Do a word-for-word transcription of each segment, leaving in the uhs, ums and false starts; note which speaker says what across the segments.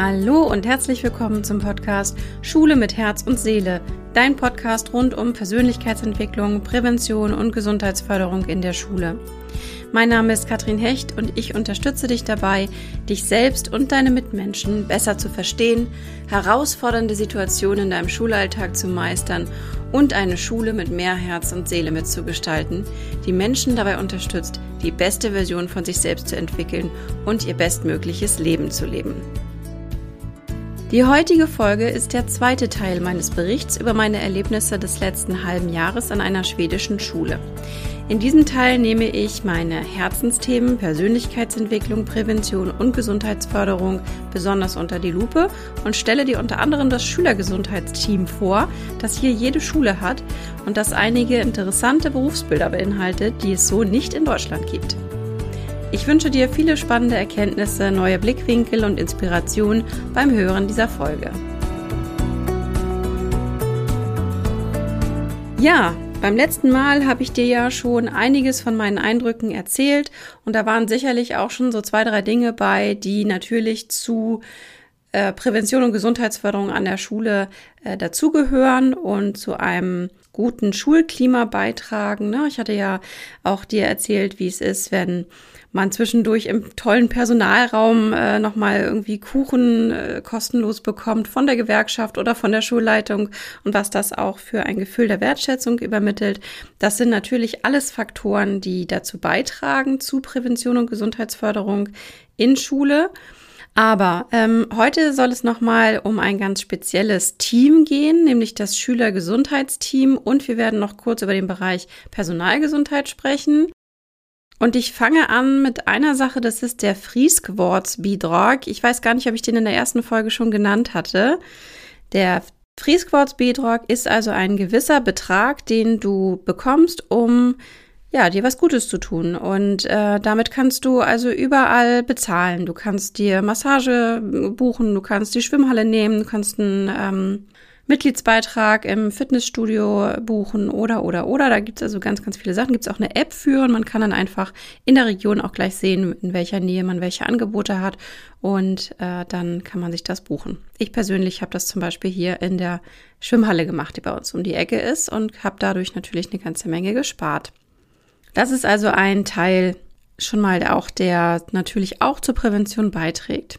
Speaker 1: Hallo und herzlich willkommen zum Podcast Schule mit Herz und Seele, dein Podcast rund um Persönlichkeitsentwicklung, Prävention und Gesundheitsförderung in der Schule. Mein Name ist Katrin Hecht und ich unterstütze dich dabei, dich selbst und deine Mitmenschen besser zu verstehen, herausfordernde Situationen in deinem Schulalltag zu meistern und eine Schule mit mehr Herz und Seele mitzugestalten, die Menschen dabei unterstützt, die beste Version von sich selbst zu entwickeln und ihr bestmögliches Leben zu leben. Die heutige Folge ist der zweite Teil meines Berichts über meine Erlebnisse des letzten halben Jahres an einer schwedischen Schule. In diesem Teil nehme ich meine Herzensthemen Persönlichkeitsentwicklung, Prävention und Gesundheitsförderung besonders unter die Lupe und stelle dir unter anderem das Schülergesundheitsteam vor, das hier jede Schule hat und das einige interessante Berufsbilder beinhaltet, die es so nicht in Deutschland gibt. Ich wünsche dir viele spannende Erkenntnisse, neue Blickwinkel und Inspiration beim Hören dieser Folge. Ja, beim letzten Mal habe ich dir ja schon einiges von meinen Eindrücken erzählt und da waren sicherlich auch schon so zwei, drei Dinge bei, die natürlich zu äh, Prävention und Gesundheitsförderung an der Schule äh, dazugehören und zu einem guten Schulklima beitragen. Ne? Ich hatte ja auch dir erzählt, wie es ist, wenn man zwischendurch im tollen Personalraum äh, nochmal irgendwie Kuchen äh, kostenlos bekommt von der Gewerkschaft oder von der Schulleitung und was das auch für ein Gefühl der Wertschätzung übermittelt. Das sind natürlich alles Faktoren, die dazu beitragen zu Prävention und Gesundheitsförderung in Schule. Aber ähm, heute soll es nochmal um ein ganz spezielles Team gehen, nämlich das Schülergesundheitsteam und wir werden noch kurz über den Bereich Personalgesundheit sprechen. Und ich fange an mit einer Sache, das ist der Friskvårdsbidrag. Ich weiß gar nicht, ob ich den in der ersten Folge schon genannt hatte. Der Friskvårdsbidrag ist also ein gewisser Betrag, den du bekommst, um ja, dir was Gutes zu tun. Und äh, damit kannst du also überall bezahlen. Du kannst dir Massage buchen, du kannst die Schwimmhalle nehmen, du kannst einen ähm, Mitgliedsbeitrag im Fitnessstudio buchen oder, oder, oder. Da gibt es also ganz, ganz viele Sachen. Gibt es auch eine App für und man kann dann einfach in der Region auch gleich sehen, in welcher Nähe man welche Angebote hat und äh, dann kann man sich das buchen. Ich persönlich habe das zum Beispiel hier in der Schwimmhalle gemacht, die bei uns um die Ecke ist und habe dadurch natürlich eine ganze Menge gespart. Das ist also ein Teil schon mal auch, der natürlich auch zur Prävention beiträgt.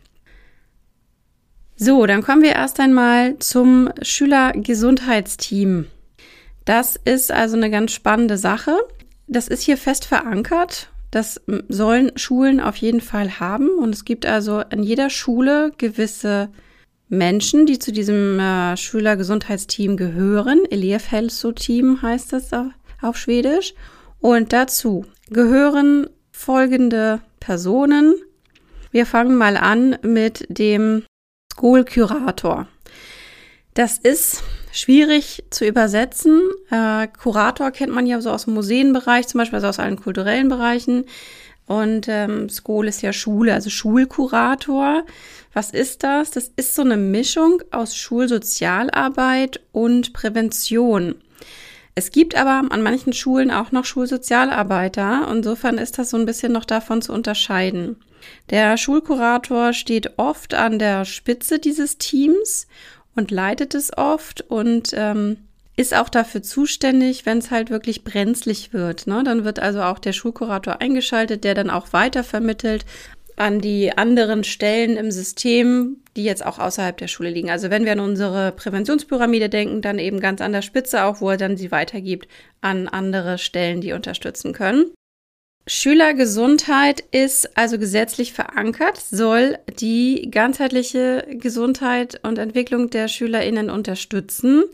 Speaker 1: So, dann kommen wir erst einmal zum Schülergesundheitsteam. Das ist also eine ganz spannende Sache. Das ist hier fest verankert. Das sollen Schulen auf jeden Fall haben. Und es gibt also an jeder Schule gewisse Menschen, die zu diesem äh, Schülergesundheitsteam gehören. Elevhälsoteam heißt das auf Schwedisch. Und dazu gehören folgende Personen. Wir fangen mal an mit dem Skolkurator. Das ist schwierig zu übersetzen. Äh, Kurator kennt man ja so aus dem Museenbereich, zum Beispiel also aus allen kulturellen Bereichen. Und ähm, Skol ist ja Schule, also Schulkurator. Was ist das? Das ist so eine Mischung aus Schulsozialarbeit und Prävention. Es gibt aber an manchen Schulen auch noch Schulsozialarbeiter. Insofern ist das so ein bisschen noch davon zu unterscheiden. Der Schulkurator steht oft an der Spitze dieses Teams und leitet es oft und ähm, ist auch dafür zuständig, wenn es halt wirklich brenzlig wird. Ne? Dann wird also auch der Schulkurator eingeschaltet, der dann auch weitervermittelt an die anderen Stellen im System, die jetzt auch außerhalb der Schule liegen. Also wenn wir an unsere Präventionspyramide denken, dann eben ganz an der Spitze auch, wo er dann sie weitergibt an andere Stellen, die unterstützen können. Schülergesundheit ist also gesetzlich verankert, soll die ganzheitliche Gesundheit und Entwicklung der SchülerInnen unterstützen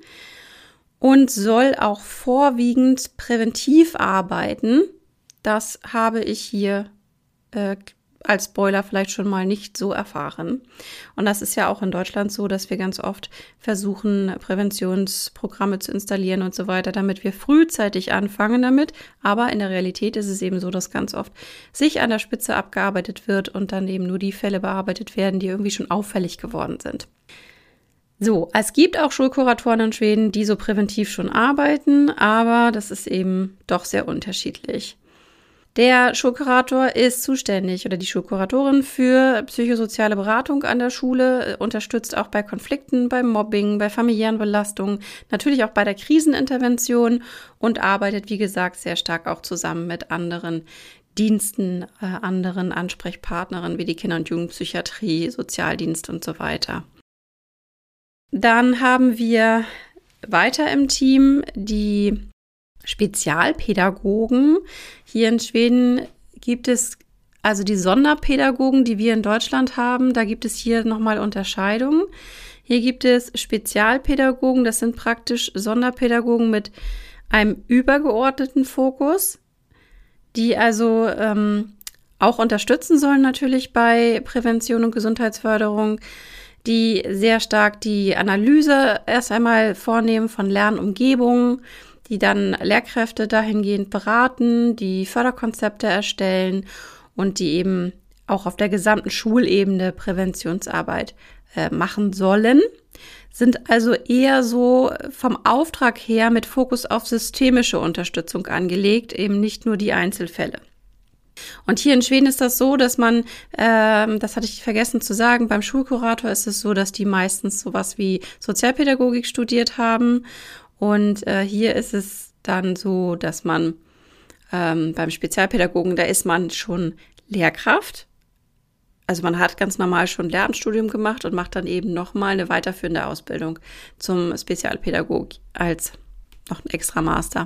Speaker 1: und soll auch vorwiegend präventiv arbeiten. Das habe ich hier äh, als Spoiler vielleicht schon mal nicht so erfahren. Und das ist ja auch in Deutschland so, dass wir ganz oft versuchen, Präventionsprogramme zu installieren und so weiter, damit wir frühzeitig anfangen damit. Aber in der Realität ist es eben so, dass ganz oft sich an der Spitze abgearbeitet wird und dann eben nur die Fälle bearbeitet werden, die irgendwie schon auffällig geworden sind. So, es gibt auch Schulkuratoren in Schweden, die so präventiv schon arbeiten, aber das ist eben doch sehr unterschiedlich. Der Schulkurator ist zuständig oder die Schulkuratorin für psychosoziale Beratung an der Schule, unterstützt auch bei Konflikten, beim Mobbing, bei familiären Belastungen, natürlich auch bei der Krisenintervention und arbeitet, wie gesagt, sehr stark auch zusammen mit anderen Diensten, äh, anderen Ansprechpartnerinnen wie die Kinder- und Jugendpsychiatrie, Sozialdienst und so weiter. Dann haben wir weiter im Team die Spezialpädagogen. Hier in Schweden gibt es also die Sonderpädagogen, die wir in Deutschland haben. Da gibt es hier nochmal Unterscheidungen. Hier gibt es Spezialpädagogen, das sind praktisch Sonderpädagogen mit einem übergeordneten Fokus, die also ähm, auch unterstützen sollen natürlich bei Prävention und Gesundheitsförderung, die sehr stark die Analyse erst einmal vornehmen von Lernumgebungen, die dann Lehrkräfte dahingehend beraten, die Förderkonzepte erstellen und die eben auch auf der gesamten Schulebene Präventionsarbeit äh, machen sollen, sind also eher so vom Auftrag her mit Fokus auf systemische Unterstützung angelegt, eben nicht nur die Einzelfälle. Und hier in Schweden ist das so, dass man, ähm, das hatte ich vergessen zu sagen, beim Schulkurator ist es so, dass die meistens sowas wie Sozialpädagogik studiert haben. Und äh, hier ist es dann so, dass man ähm, beim Spezialpädagogen, da ist man schon Lehrkraft. Also man hat ganz normal schon Lehramtsstudium gemacht und macht dann eben nochmal eine weiterführende Ausbildung zum Spezialpädagog als noch ein extra Master.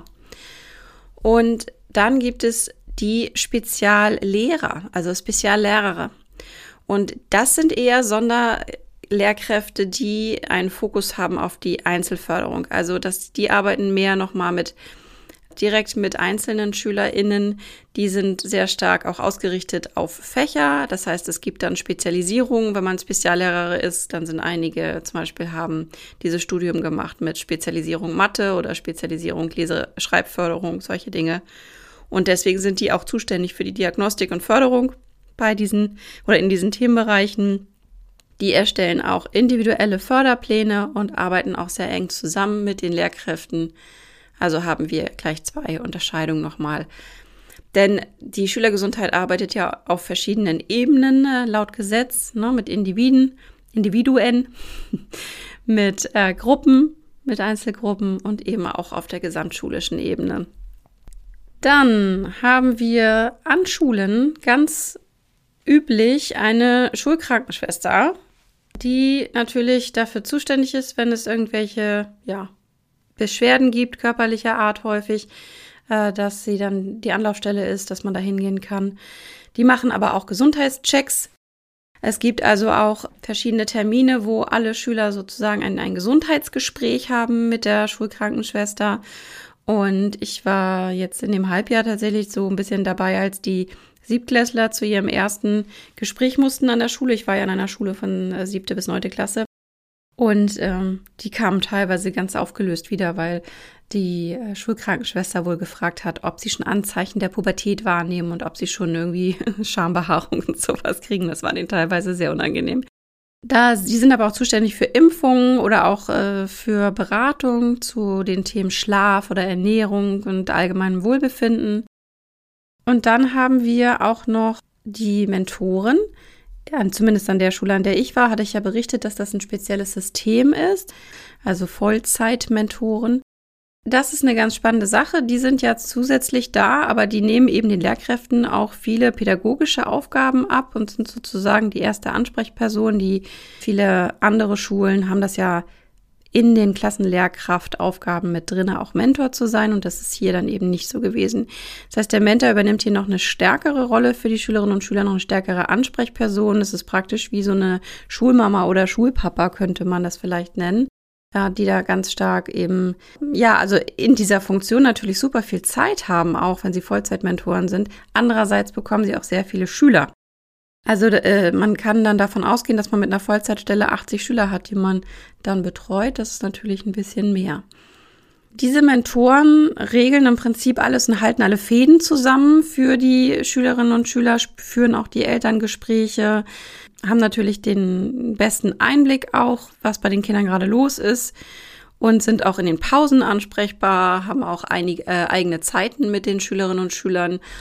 Speaker 1: Und dann gibt es die Speziallehrer, also Speziallehrer. Und das sind eher Sonderlehrkräfte, die einen Fokus haben auf die Einzelförderung. Also dass die arbeiten mehr nochmal mit direkt mit einzelnen SchülerInnen. Die sind sehr stark auch ausgerichtet auf Fächer. Das heißt, es gibt dann Spezialisierungen. Wenn man Speziallehrer ist, dann sind einige zum Beispiel haben dieses Studium gemacht mit Spezialisierung Mathe oder Spezialisierung Lese-Schreibförderung, solche Dinge. Und deswegen sind die auch zuständig für die Diagnostik und Förderung bei diesen oder in diesen Themenbereichen. Die erstellen auch individuelle Förderpläne und arbeiten auch sehr eng zusammen mit den Lehrkräften. Also haben wir gleich zwei Unterscheidungen nochmal. Denn die Schülergesundheit arbeitet ja auf verschiedenen Ebenen äh, laut Gesetz, ne, mit Individuen, Individuen, mit äh, Gruppen, mit Einzelgruppen und eben auch auf der gesamtschulischen Ebene. Dann haben wir an Schulen ganz üblich eine Schulkrankenschwester, die natürlich dafür zuständig ist, wenn es irgendwelche ja, Beschwerden gibt, körperlicher Art häufig, äh, dass sie dann die Anlaufstelle ist, dass man da hingehen kann. Die machen aber auch Gesundheitschecks. Es gibt also auch verschiedene Termine, wo alle Schüler sozusagen ein, ein Gesundheitsgespräch haben mit der Schulkrankenschwester. Und ich war jetzt in dem Halbjahr tatsächlich so ein bisschen dabei, als die Siebtklässler zu ihrem ersten Gespräch mussten an der Schule. Ich war ja in einer Schule von äh, siebte bis neunte Klasse. Und ähm, die kamen teilweise ganz aufgelöst wieder, weil die äh, Schulkrankenschwester wohl gefragt hat, ob sie schon Anzeichen der Pubertät wahrnehmen und ob sie schon irgendwie Schambehaarung und sowas kriegen. Das war denen teilweise sehr unangenehm. Da, die sind aber auch zuständig für Impfungen oder auch äh, für Beratung zu den Themen Schlaf oder Ernährung und allgemeinem Wohlbefinden. Und dann haben wir auch noch die Mentoren. Ja, zumindest an der Schule, an der ich war, hatte ich ja berichtet, dass das ein spezielles System ist, also Vollzeit-Mentoren. Das ist eine ganz spannende Sache. Die sind ja zusätzlich da, aber die nehmen eben den Lehrkräften auch viele pädagogische Aufgaben ab und sind sozusagen die erste Ansprechperson. Die viele andere Schulen haben das ja in den Klassenlehrkraftaufgaben mit drin, auch Mentor zu sein. Und das ist hier dann eben nicht so gewesen. Das heißt, der Mentor übernimmt hier noch eine stärkere Rolle für die Schülerinnen und Schüler, noch eine stärkere Ansprechperson. Das ist praktisch wie so eine Schulmama oder Schulpapa, könnte man das vielleicht nennen. Ja, die da ganz stark eben, ja, also in dieser Funktion natürlich super viel Zeit haben, auch wenn sie Vollzeitmentoren sind. Andererseits bekommen sie auch sehr viele Schüler. Also äh, man kann dann davon ausgehen, dass man mit einer Vollzeitstelle achtzig Schüler hat, die man dann betreut. Das ist natürlich ein bisschen mehr. Diese Mentoren regeln im Prinzip alles und halten alle Fäden zusammen für die Schülerinnen und Schüler, führen auch die Elterngespräche, haben natürlich den besten Einblick auch, was bei den Kindern gerade los ist und sind auch in den Pausen ansprechbar, haben auch einige, äh, eigene Zeiten mit den Schülerinnen und Schülern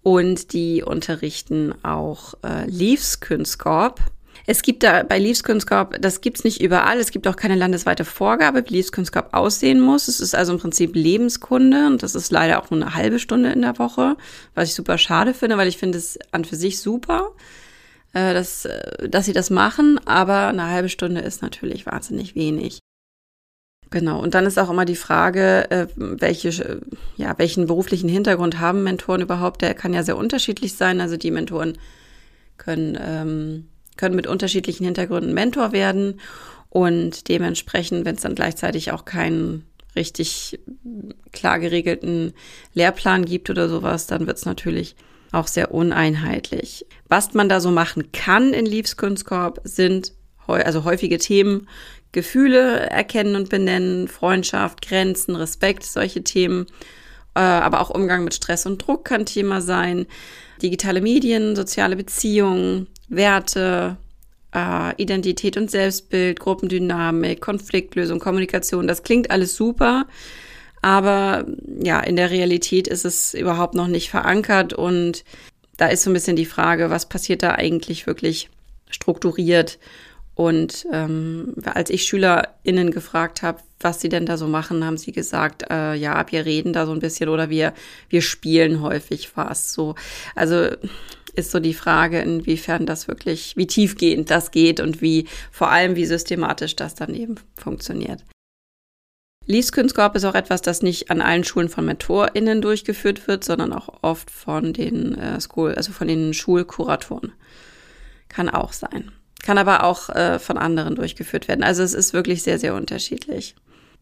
Speaker 1: und die unterrichten auch äh, Livskunskap. Es gibt da bei Livskunskap, das gibt's nicht überall, es gibt auch keine landesweite Vorgabe, wie Livskunskap aussehen muss. Es ist also im Prinzip Lebenskunde und das ist leider auch nur eine halbe Stunde in der Woche, was ich super schade finde, weil ich finde es an für sich super, äh, dass, dass sie das machen, aber eine halbe Stunde ist natürlich wahnsinnig wenig. Genau, und dann ist auch immer die Frage, äh, welche, ja, welchen beruflichen Hintergrund haben Mentoren überhaupt? Der kann ja sehr unterschiedlich sein, also die Mentoren können... Ähm, können mit unterschiedlichen Hintergründen Mentor werden und dementsprechend, wenn es dann gleichzeitig auch keinen richtig klar geregelten Lehrplan gibt oder sowas, dann wird es natürlich auch sehr uneinheitlich. Was man da so machen kann in Livskunskap sind also häufige Themen, Gefühle erkennen und benennen, Freundschaft, Grenzen, Respekt, solche Themen, äh, aber auch Umgang mit Stress und Druck kann Thema sein, digitale Medien, soziale Beziehungen, Werte, äh, Identität und Selbstbild, Gruppendynamik, Konfliktlösung, Kommunikation, das klingt alles super, aber ja, in der Realität ist es überhaupt noch nicht verankert und da ist so ein bisschen die Frage, was passiert da eigentlich wirklich strukturiert? Und ähm, als ich SchülerInnen gefragt habe, was sie denn da so machen, haben sie gesagt, äh, ja, wir reden da so ein bisschen oder wir wir spielen häufig fast so. Also ist so die Frage, inwiefern das wirklich, wie tiefgehend das geht und wie, vor allem wie systematisch das dann eben funktioniert. Livskunskap ist auch etwas, das nicht an allen Schulen von MentorInnen durchgeführt wird, sondern auch oft von den äh, School, also von den Schulkuratoren. Kann auch sein. Kann aber auch äh, von anderen durchgeführt werden. Also es ist wirklich sehr, sehr unterschiedlich.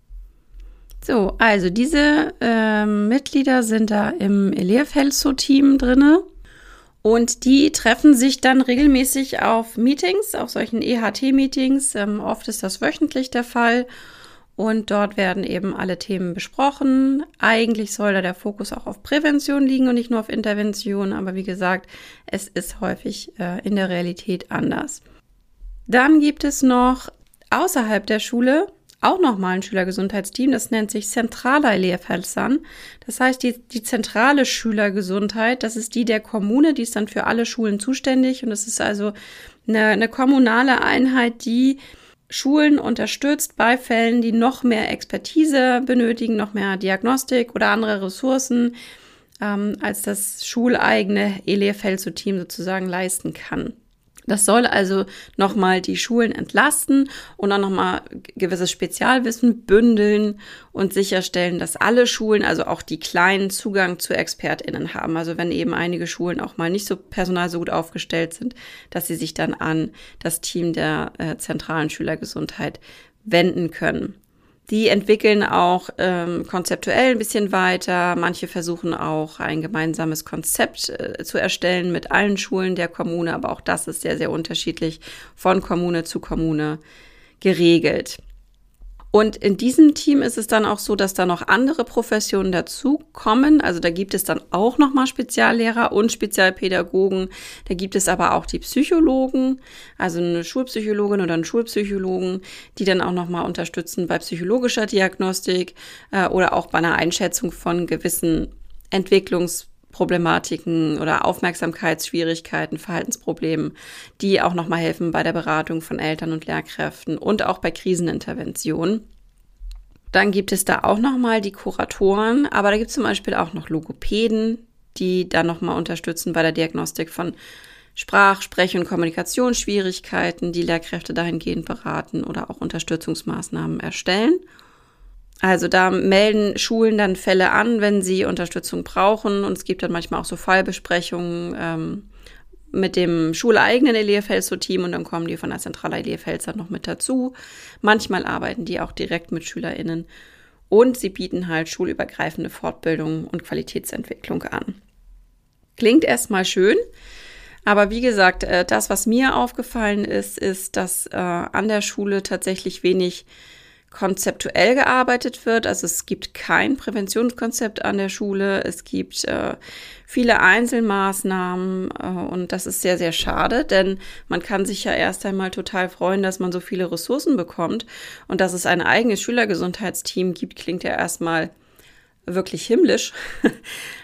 Speaker 1: So, also diese äh, Mitglieder sind da im Elevhelso-Team drinne. Und die treffen sich dann regelmäßig auf Meetings, auf solchen E H T-Meetings. Ähm, oft ist das wöchentlich der Fall. Und dort werden eben alle Themen besprochen. Eigentlich soll da der Fokus auch auf Prävention liegen und nicht nur auf Intervention. Aber wie gesagt, es ist häufig äh, in der Realität anders. Dann gibt es noch außerhalb der Schule auch nochmal ein Schülergesundheitsteam, das nennt sich Centrala Elevhälsan. Das heißt, die, die zentrale Schülergesundheit, das ist die der Kommune, die ist dann für alle Schulen zuständig und das ist also eine, eine kommunale Einheit, die Schulen unterstützt bei Fällen, die noch mehr Expertise benötigen, noch mehr Diagnostik oder andere Ressourcen, ähm, als das schuleigene Elevhelso-Team sozusagen leisten kann. Das soll also nochmal die Schulen entlasten und dann nochmal gewisses Spezialwissen bündeln und sicherstellen, dass alle Schulen, also auch die kleinen, Zugang zu ExpertInnen haben. Also wenn eben einige Schulen auch mal nicht so personal so gut aufgestellt sind, dass sie sich dann an das Team der äh, zentralen Schülergesundheit wenden können. Die entwickeln auch ähm, konzeptuell ein bisschen weiter. Manche versuchen auch ein gemeinsames Konzept äh, zu erstellen mit allen Schulen der Kommune, aber auch das ist sehr, sehr unterschiedlich von Kommune zu Kommune geregelt. Und in diesem Team ist es dann auch so, dass da noch andere Professionen dazukommen. Also da gibt es dann auch nochmal Speziallehrer und Spezialpädagogen. Da gibt es aber auch die Psychologen, also eine Schulpsychologin oder einen Schulpsychologen, die dann auch nochmal unterstützen bei psychologischer Diagnostik äh, oder auch bei einer Einschätzung von gewissen Entwicklungsproblematiken oder Aufmerksamkeitsschwierigkeiten, Verhaltensproblemen, die auch nochmal helfen bei der Beratung von Eltern und Lehrkräften und auch bei Kriseninterventionen. Dann gibt es da auch nochmal die Kuratoren, aber da gibt es zum Beispiel auch noch Logopäden, die dann nochmal unterstützen bei der Diagnostik von Sprach-, Sprech- und Kommunikationsschwierigkeiten, die Lehrkräfte dahingehend beraten oder auch Unterstützungsmaßnahmen erstellen. Also da melden Schulen dann Fälle an, wenn sie Unterstützung brauchen. Und es gibt dann manchmal auch so Fallbesprechungen ähm, mit dem schuleigenen Elevhelso-Team und dann kommen die von der Centrala Elevhälsan noch mit dazu. Manchmal arbeiten die auch direkt mit SchülerInnen und sie bieten halt schulübergreifende Fortbildung und Qualitätsentwicklung an. Klingt erstmal schön, aber wie gesagt, äh, das, was mir aufgefallen ist, ist, dass äh, an der Schule tatsächlich wenig konzeptuell gearbeitet wird. Also es gibt kein Präventionskonzept an der Schule. Es gibt äh, viele Einzelmaßnahmen äh, und das ist sehr, sehr schade, denn man kann sich ja erst einmal total freuen, dass man so viele Ressourcen bekommt und dass es ein eigenes Schülergesundheitsteam gibt, klingt ja erstmal wirklich himmlisch.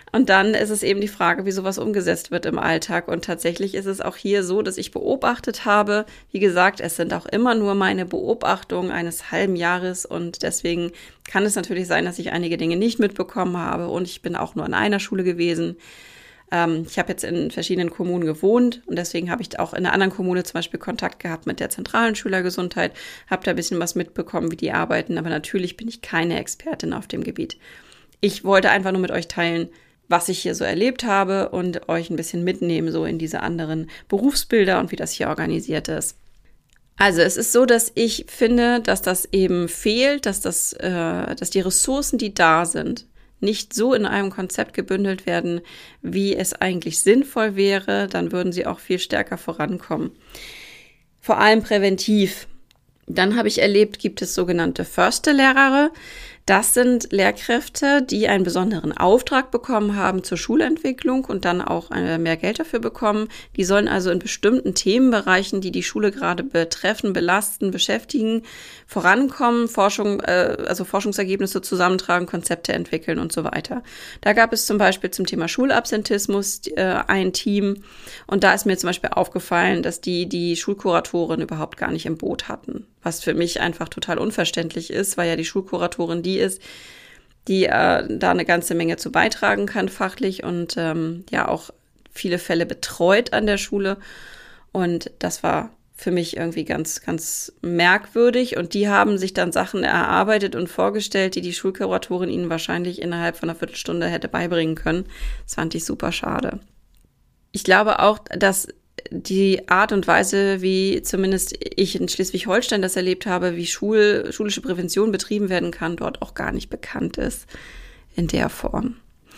Speaker 1: Und dann ist es eben die Frage, wie sowas umgesetzt wird im Alltag. Und tatsächlich ist es auch hier so, dass ich beobachtet habe, wie gesagt, es sind auch immer nur meine Beobachtungen eines halben Jahres und deswegen kann es natürlich sein, dass ich einige Dinge nicht mitbekommen habe und ich bin auch nur in einer Schule gewesen. Ähm, ich habe jetzt in verschiedenen Kommunen gewohnt und deswegen habe ich auch in einer anderen Kommune zum Beispiel Kontakt gehabt mit der zentralen Schülergesundheit, habe da ein bisschen was mitbekommen, wie die arbeiten, aber natürlich bin ich keine Expertin auf dem Gebiet. Ich wollte einfach nur mit euch teilen, was ich hier so erlebt habe und euch ein bisschen mitnehmen, so in diese anderen Berufsbilder und wie das hier organisiert ist. Also es ist so, dass ich finde, dass das eben fehlt, dass das, äh, dass die Ressourcen, die da sind, nicht so in einem Konzept gebündelt werden, wie es eigentlich sinnvoll wäre, dann würden sie auch viel stärker vorankommen. Vor allem präventiv. Dann habe ich erlebt, gibt es sogenannte Förste-Lehrere. Das sind Lehrkräfte, die einen besonderen Auftrag bekommen haben zur Schulentwicklung und dann auch mehr Geld dafür bekommen. Die sollen also in bestimmten Themenbereichen, die die Schule gerade betreffen, belasten, beschäftigen, vorankommen, Forschung, also Forschungsergebnisse zusammentragen, Konzepte entwickeln und so weiter. Da gab es zum Beispiel zum Thema Schulabsentismus ein Team und da ist mir zum Beispiel aufgefallen, dass die die Schulkuratorin überhaupt gar nicht im Boot hatten. Was für mich einfach total unverständlich ist, weil ja die Schulkuratorin die ist, die äh, da eine ganze Menge zu beitragen kann fachlich und ähm, ja auch viele Fälle betreut an der Schule. Und das war für mich irgendwie ganz, ganz merkwürdig. Und die haben sich dann Sachen erarbeitet und vorgestellt, die die Schulkuratorin ihnen wahrscheinlich innerhalb von einer Viertelstunde hätte beibringen können. Das fand ich super schade. Ich glaube auch, dass die Art und Weise, wie zumindest ich in Schleswig-Holstein das erlebt habe, wie Schul, schulische Prävention betrieben werden kann, dort auch gar nicht bekannt ist in der Form.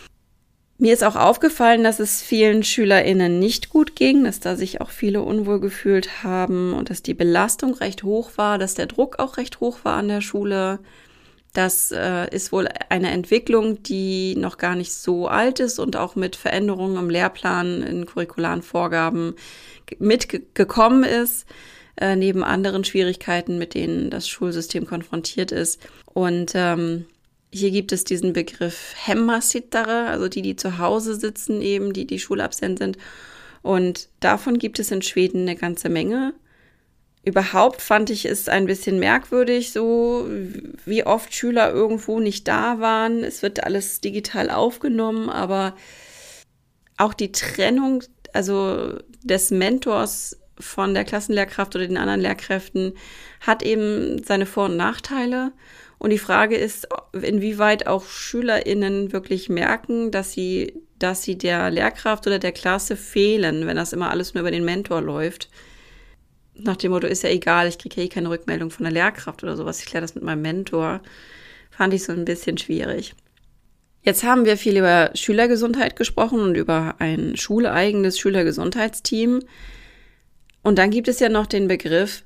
Speaker 1: Mir ist auch aufgefallen, dass es vielen SchülerInnen nicht gut ging, dass da sich auch viele unwohl gefühlt haben und dass die Belastung recht hoch war, dass der Druck auch recht hoch war an der Schule. Das äh, ist wohl eine Entwicklung, die noch gar nicht so alt ist und auch mit Veränderungen im Lehrplan, in curricularen Vorgaben mitgekommen ist, äh, neben anderen Schwierigkeiten, mit denen das Schulsystem konfrontiert ist. Und ähm, hier gibt es diesen Begriff Hemmasittere, also die, die zu Hause sitzen eben, die, die schulabsent sind. Und davon gibt es in Schweden eine ganze Menge. Überhaupt fand ich es ein bisschen merkwürdig, so wie oft Schüler irgendwo nicht da waren. Es wird alles digital aufgenommen, aber auch die Trennung, also des Mentors von der Klassenlehrkraft oder den anderen Lehrkräften, hat eben seine Vor- und Nachteile. Und die Frage ist, inwieweit auch SchülerInnen wirklich merken, dass sie, dass sie der Lehrkraft oder der Klasse fehlen, wenn das immer alles nur über den Mentor läuft. Nach dem Motto, ist ja egal, ich kriege ja eh keine Rückmeldung von der Lehrkraft oder sowas, ich kläre das mit meinem Mentor, fand ich so ein bisschen schwierig. Jetzt haben wir viel über Schülergesundheit gesprochen und über ein schuleigenes Schülergesundheitsteam. Und dann gibt es ja noch den Begriff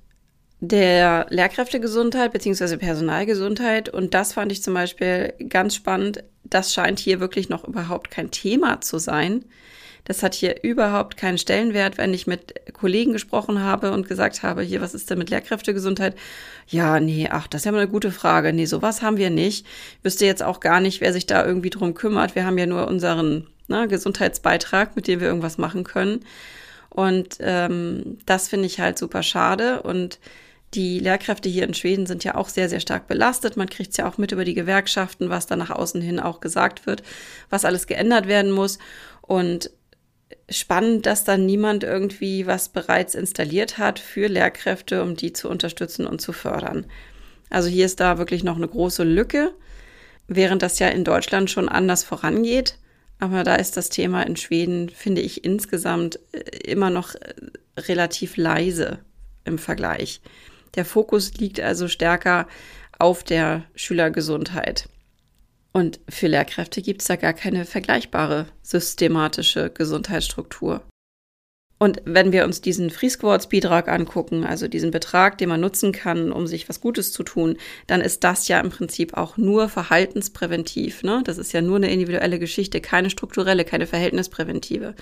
Speaker 1: der Lehrkräftegesundheit bzw. Personalgesundheit. Und das fand ich zum Beispiel ganz spannend. Das scheint hier wirklich noch überhaupt kein Thema zu sein. Das hat hier überhaupt keinen Stellenwert, wenn ich mit Kollegen gesprochen habe und gesagt habe, hier, was ist denn mit Lehrkräftegesundheit? Ja, nee, ach, das ist ja mal eine gute Frage. Nee, sowas haben wir nicht. Ich wüsste jetzt auch gar nicht, wer sich da irgendwie drum kümmert. Wir haben ja nur unseren ne, Gesundheitsbeitrag, mit dem wir irgendwas machen können. Und ähm, das finde ich halt super schade. Und die Lehrkräfte hier in Schweden sind ja auch sehr, sehr stark belastet. Man kriegt es ja auch mit über die Gewerkschaften, was da nach außen hin auch gesagt wird, was alles geändert werden muss. Und spannend, dass dann niemand irgendwie was bereits installiert hat für Lehrkräfte, um die zu unterstützen und zu fördern. Also hier ist da wirklich noch eine große Lücke, während das ja in Deutschland schon anders vorangeht. Aber da ist das Thema in Schweden, finde ich, insgesamt immer noch relativ leise im Vergleich. Der Fokus liegt also stärker auf der Schülergesundheit. Und für Lehrkräfte gibt es da gar keine vergleichbare systematische Gesundheitsstruktur. Und wenn wir uns diesen Friskvårdsbidrag angucken, also diesen Betrag, den man nutzen kann, um sich was Gutes zu tun, dann ist das ja im Prinzip auch nur verhaltenspräventiv. Ne? Das ist ja nur eine individuelle Geschichte, keine strukturelle, keine verhältnispräventive.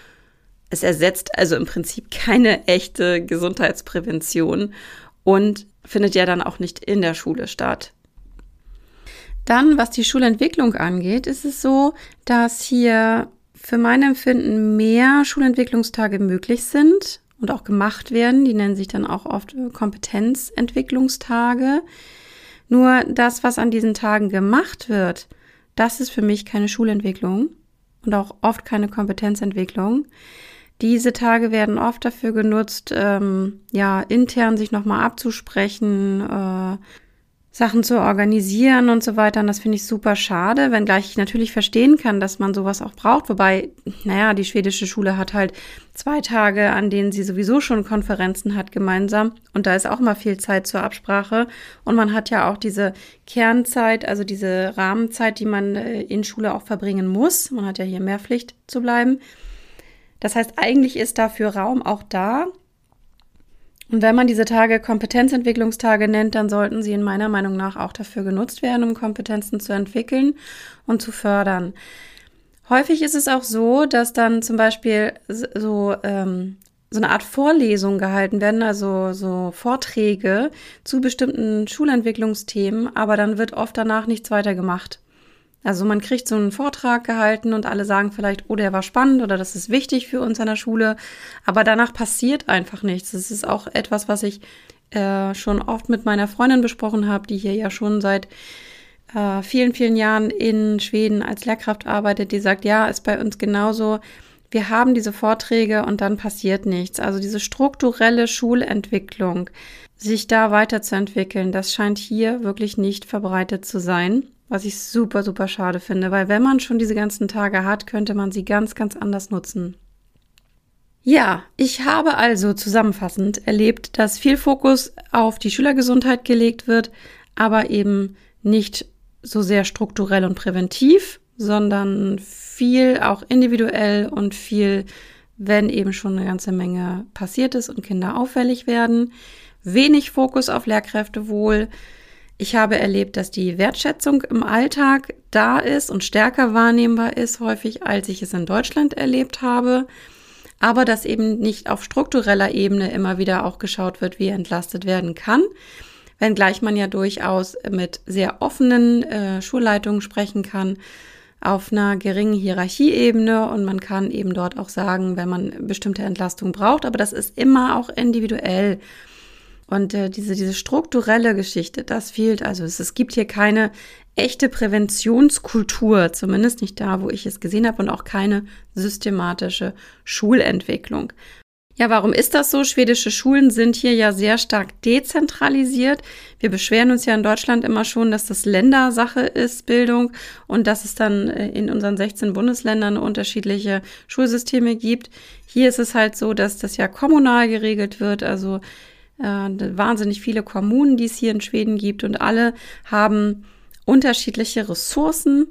Speaker 1: Es ersetzt also im Prinzip keine echte Gesundheitsprävention und findet ja dann auch nicht in der Schule statt. Dann, was die Schulentwicklung angeht, ist es so, dass hier für mein Empfinden mehr Schulentwicklungstage möglich sind und auch gemacht werden. Die nennen sich dann auch oft Kompetenzentwicklungstage. Nur das, was an diesen Tagen gemacht wird, das ist für mich keine Schulentwicklung und auch oft keine Kompetenzentwicklung. Diese Tage werden oft dafür genutzt, ähm, ja, intern sich nochmal abzusprechen, äh, Sachen zu organisieren und so weiter. Und das finde ich super schade, wenngleich ich natürlich verstehen kann, dass man sowas auch braucht. Wobei, naja, die schwedische Schule hat halt zwei Tage, an denen sie sowieso schon Konferenzen hat gemeinsam. Und da ist auch mal viel Zeit zur Absprache. Und man hat ja auch diese Kernzeit, also diese Rahmenzeit, die man in Schule auch verbringen muss. Man hat ja hier mehr Pflicht zu bleiben. Das heißt, eigentlich ist dafür Raum auch da. Und wenn man diese Tage Kompetenzentwicklungstage nennt, dann sollten sie in meiner Meinung nach auch dafür genutzt werden, um Kompetenzen zu entwickeln und zu fördern. Häufig ist es auch so, dass dann zum Beispiel so, ähm, so eine Art Vorlesung gehalten werden, also so Vorträge zu bestimmten Schulentwicklungsthemen, aber dann wird oft danach nichts weiter gemacht. Also man kriegt so einen Vortrag gehalten und alle sagen vielleicht, oh, der war spannend oder das ist wichtig für uns an der Schule. Aber danach passiert einfach nichts. Das ist auch etwas, was ich äh, schon oft mit meiner Freundin besprochen habe, die hier ja schon seit äh, vielen, vielen Jahren in Schweden als Lehrkraft arbeitet. Die sagt, ja, ist bei uns genauso. Wir haben diese Vorträge und dann passiert nichts. Also diese strukturelle Schulentwicklung, sich da weiterzuentwickeln, das scheint hier wirklich nicht verbreitet zu sein. Was ich super, super schade finde, weil wenn man schon diese ganzen Tage hat, könnte man sie ganz, ganz anders nutzen. Ja, ich habe also zusammenfassend erlebt, dass viel Fokus auf die Schülergesundheit gelegt wird, aber eben nicht so sehr strukturell und präventiv, sondern viel auch individuell und viel, wenn eben schon eine ganze Menge passiert ist und Kinder auffällig werden. Wenig Fokus auf Lehrkräftewohl. Ich habe erlebt, dass die Wertschätzung im Alltag da ist und stärker wahrnehmbar ist, häufig, als ich es in Deutschland erlebt habe. Aber dass eben nicht auf struktureller Ebene immer wieder auch geschaut wird, wie entlastet werden kann. Wenngleich man ja durchaus mit sehr offenen äh, Schulleitungen sprechen kann, auf einer geringen Hierarchieebene. Und man kann eben dort auch sagen, wenn man bestimmte Entlastung braucht. Aber das ist immer auch individuell. Und äh, diese, diese strukturelle Geschichte, das fehlt. Also es, es gibt hier keine echte Präventionskultur, zumindest nicht da, wo ich es gesehen habe, und auch keine systematische Schulentwicklung. Ja, warum ist das so? Schwedische Schulen sind hier ja sehr stark dezentralisiert. Wir beschweren uns ja in Deutschland immer schon, dass das Ländersache ist, Bildung, und dass es dann in unseren sechzehn Bundesländern unterschiedliche Schulsysteme gibt. Hier ist es halt so, dass das ja kommunal geregelt wird, also Äh, wahnsinnig viele Kommunen, die es hier in Schweden gibt, und alle haben unterschiedliche Ressourcen,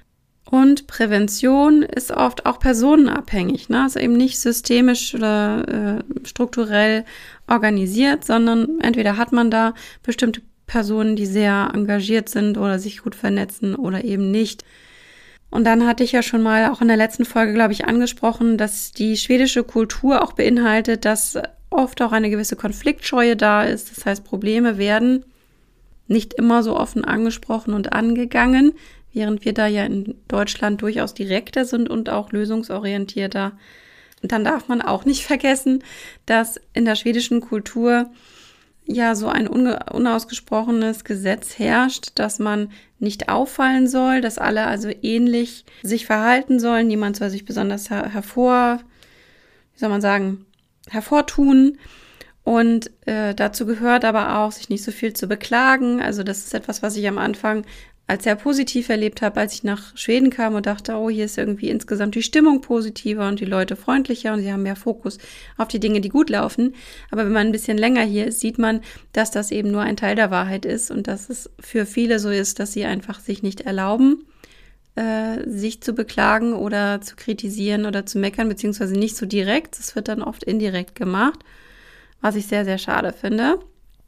Speaker 1: und Prävention ist oft auch personenabhängig, ne? Also eben nicht systemisch oder äh, strukturell organisiert, sondern entweder hat man da bestimmte Personen, die sehr engagiert sind oder sich gut vernetzen, oder eben nicht. Und dann hatte ich ja schon mal auch in der letzten Folge, glaube ich, angesprochen, dass die schwedische Kultur auch beinhaltet, dass oft auch eine gewisse Konfliktscheue da ist. Das heißt, Probleme werden nicht immer so offen angesprochen und angegangen, während wir da ja in Deutschland durchaus direkter sind und auch lösungsorientierter. Und dann darf man auch nicht vergessen, dass in der schwedischen Kultur ja so ein unausgesprochenes Gesetz herrscht, dass man nicht auffallen soll, dass alle also ähnlich sich verhalten sollen. Niemand soll sich besonders her- hervor, wie soll man sagen, hervortun. Und äh, dazu gehört aber auch, sich nicht so viel zu beklagen. Also das ist etwas, was ich am Anfang als sehr positiv erlebt habe, als ich nach Schweden kam und dachte, oh, hier ist irgendwie insgesamt die Stimmung positiver und die Leute freundlicher und sie haben mehr Fokus auf die Dinge, die gut laufen. Aber wenn man ein bisschen länger hier ist, sieht man, dass das eben nur ein Teil der Wahrheit ist und dass es für viele so ist, dass sie einfach sich nicht erlauben, äh, sich zu beklagen oder zu kritisieren oder zu meckern, beziehungsweise nicht so direkt. Das wird dann oft indirekt gemacht, was ich sehr, sehr schade finde.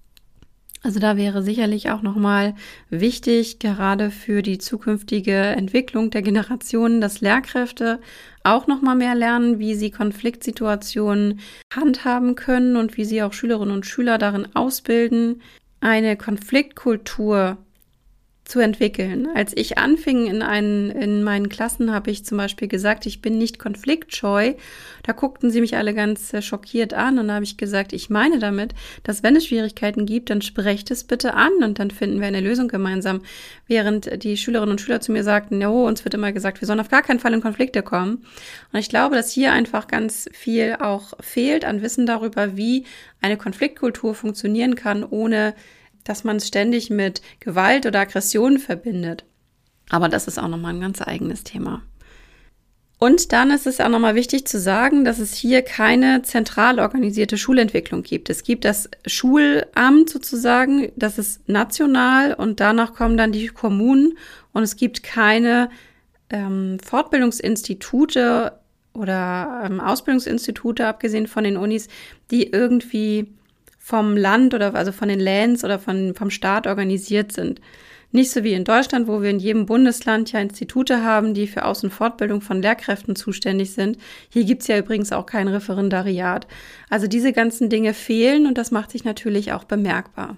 Speaker 1: Also da wäre sicherlich auch nochmal wichtig, gerade für die zukünftige Entwicklung der Generationen, dass Lehrkräfte auch nochmal mehr lernen, wie sie Konfliktsituationen handhaben können und wie sie auch Schülerinnen und Schüler darin ausbilden, eine Konfliktkultur zu entwickeln. Als ich anfing in, einen, in meinen Klassen, habe ich zum Beispiel gesagt, ich bin nicht konfliktscheu. Da guckten sie mich alle ganz äh, schockiert an und da habe ich gesagt, ich meine damit, dass wenn es Schwierigkeiten gibt, dann sprecht es bitte an und dann finden wir eine Lösung gemeinsam. Während die Schülerinnen und Schüler zu mir sagten, ja, uns wird immer gesagt, wir sollen auf gar keinen Fall in Konflikte kommen. Und ich glaube, dass hier einfach ganz viel auch fehlt an Wissen darüber, wie eine Konfliktkultur funktionieren kann, ohne dass man es ständig mit Gewalt oder Aggression verbindet. Aber das ist auch nochmal ein ganz eigenes Thema. Und dann ist es auch nochmal wichtig zu sagen, dass es hier keine zentral organisierte Schulentwicklung gibt. Es gibt das Schulamt sozusagen, das ist national und danach kommen dann die Kommunen und es gibt keine ähm, Fortbildungsinstitute oder ähm, Ausbildungsinstitute, abgesehen von den Unis, die irgendwie vom Land oder also von den Lands oder von, vom Staat organisiert sind. Nicht so wie in Deutschland, wo wir in jedem Bundesland ja Institute haben, die für Aus- und Fortbildung von Lehrkräften zuständig sind. Hier gibt's ja übrigens auch kein Referendariat. Also diese ganzen Dinge fehlen und das macht sich natürlich auch bemerkbar.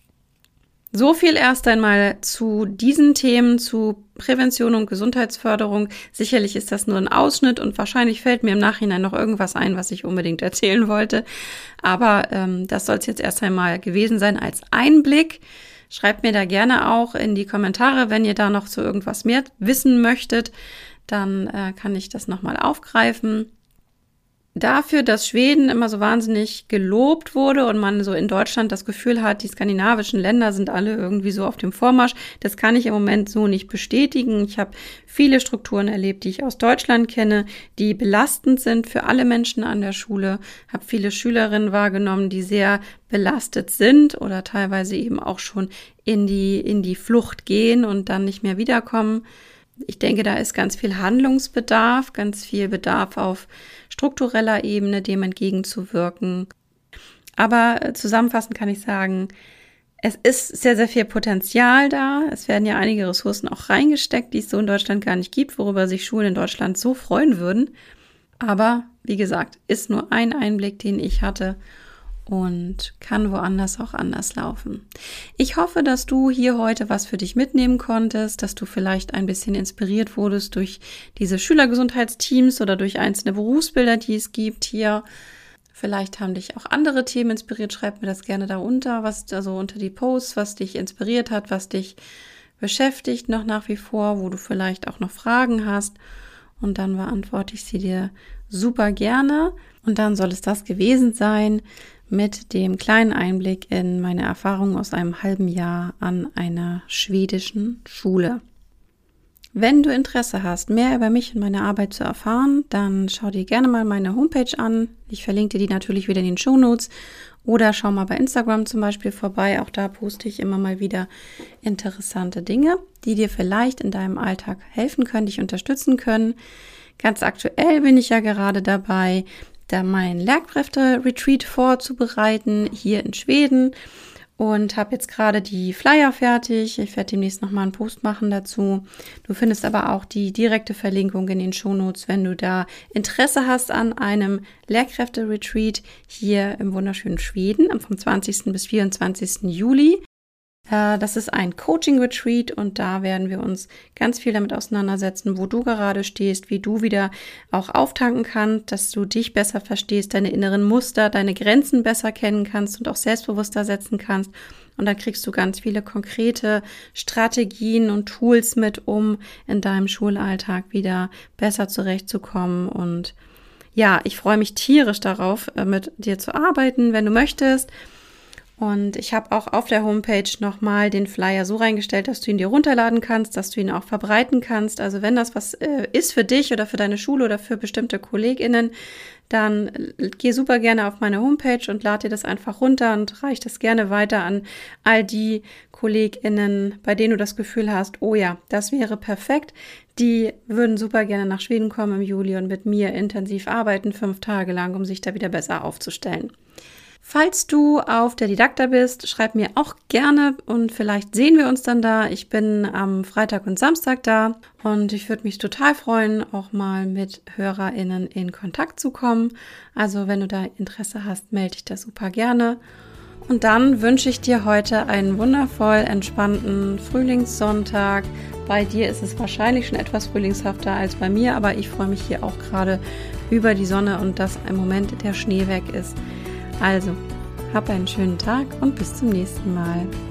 Speaker 1: So viel erst einmal zu diesen Themen, zu Prävention und Gesundheitsförderung. Sicherlich ist das nur ein Ausschnitt und wahrscheinlich fällt mir im Nachhinein noch irgendwas ein, was ich unbedingt erzählen wollte. Aber ähm, das soll es jetzt erst einmal gewesen sein als Einblick. Schreibt mir da gerne auch in die Kommentare, wenn ihr da noch zu irgendwas mehr wissen möchtet. Dann äh, kann ich das nochmal aufgreifen. Dafür, dass Schweden immer so wahnsinnig gelobt wurde und man so in Deutschland das Gefühl hat, die skandinavischen Länder sind alle irgendwie so auf dem Vormarsch, das kann ich im Moment so nicht bestätigen. Ich habe viele Strukturen erlebt, die ich aus Deutschland kenne, die belastend sind für alle Menschen an der Schule. Habe viele Schülerinnen wahrgenommen, die sehr belastet sind oder teilweise eben auch schon in die, in die Flucht gehen und dann nicht mehr wiederkommen. Ich denke, da ist ganz viel Handlungsbedarf, ganz viel Bedarf auf struktureller Ebene, dem entgegenzuwirken. Aber zusammenfassend kann ich sagen, es ist sehr, sehr viel Potenzial da. Es werden ja einige Ressourcen auch reingesteckt, die es so in Deutschland gar nicht gibt, worüber sich Schulen in Deutschland so freuen würden. Aber wie gesagt, ist nur ein Einblick, den ich hatte. Und kann woanders auch anders laufen. Ich hoffe, dass du hier heute was für dich mitnehmen konntest, dass du vielleicht ein bisschen inspiriert wurdest durch diese Schülergesundheitsteams oder durch einzelne Berufsbilder, die es gibt hier. Vielleicht haben dich auch andere Themen inspiriert. Schreib mir das gerne darunter, was also unter die Posts, was dich inspiriert hat, was dich beschäftigt noch nach wie vor, wo du vielleicht auch noch Fragen hast. Und dann beantworte ich sie dir super gerne. Und dann soll es das gewesen sein mit dem kleinen Einblick in meine Erfahrungen aus einem halben Jahr an einer schwedischen Schule. Wenn du Interesse hast, mehr über mich und meine Arbeit zu erfahren, dann schau dir gerne mal meine Homepage an. Ich verlinke dir die natürlich wieder in den Shownotes oder schau mal bei Instagram zum Beispiel vorbei. Auch da poste ich immer mal wieder interessante Dinge, die dir vielleicht in deinem Alltag helfen können, dich unterstützen können. Ganz aktuell bin ich ja gerade dabei, da mein Lehrkräfte-Retreat vorzubereiten hier in Schweden und habe jetzt gerade die Flyer fertig. Ich werde demnächst nochmal einen Post machen dazu. Du findest aber auch die direkte Verlinkung in den Shownotes, wenn du da Interesse hast an einem Lehrkräfte-Retreat hier im wunderschönen Schweden vom zwanzigsten bis vierundzwanzigsten Juli. Das ist ein Coaching-Retreat und da werden wir uns ganz viel damit auseinandersetzen, wo du gerade stehst, wie du wieder auch auftanken kannst, dass du dich besser verstehst, deine inneren Muster, deine Grenzen besser kennen kannst und auch selbstbewusster setzen kannst. Und da kriegst du ganz viele konkrete Strategien und Tools mit, um in deinem Schulalltag wieder besser zurechtzukommen. Und ja, ich freue mich tierisch darauf, mit dir zu arbeiten, wenn du möchtest. Und ich habe auch auf der Homepage nochmal den Flyer so reingestellt, dass du ihn dir runterladen kannst, dass du ihn auch verbreiten kannst. Also wenn das was äh, ist für dich oder für deine Schule oder für bestimmte KollegInnen, dann geh super gerne auf meine Homepage und lad dir das einfach runter und reich das gerne weiter an all die KollegInnen, bei denen du das Gefühl hast, oh ja, das wäre perfekt. Die würden super gerne nach Schweden kommen im Juli und mit mir intensiv arbeiten, fünf Tage lang, um sich da wieder besser aufzustellen. Falls du auf der Didakta bist, schreib mir auch gerne und vielleicht sehen wir uns dann da. Ich bin am Freitag und Samstag da und ich würde mich total freuen, auch mal mit HörerInnen in Kontakt zu kommen. Also wenn du da Interesse hast, melde dich da super gerne. Und dann wünsche ich dir heute einen wundervoll entspannten Frühlingssonntag. Bei dir ist es wahrscheinlich schon etwas frühlingshafter als bei mir, aber ich freue mich hier auch gerade über die Sonne und dass im Moment der Schnee weg ist. Also, hab einen schönen Tag und bis zum nächsten Mal.